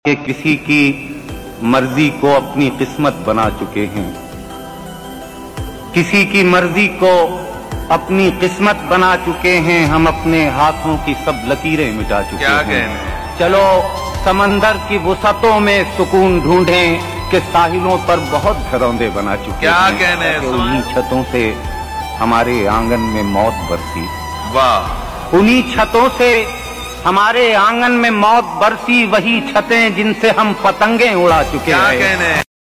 कि किसी की मर्जी को अपनी किस्मत बना चुके हैं, किसी की मर्जी को अपनी किस्मत बना चुके हैं। हम अपने हाथों की सब लकीरें मिटा चुके हैं। चलो समंदर की वुसअतों में सुकून ढूंढें कि साहिलों पर बहुत घरौंदे बना चुके हैं। कहने उन्हीं छतों से हमारे आंगन में मौत बरसी। वाह। उन्हीं छतों से हमारे आंगन में मौत बरसी, वही छतें जिनसे हम पतंगे उड़ा चुके हैं। कहने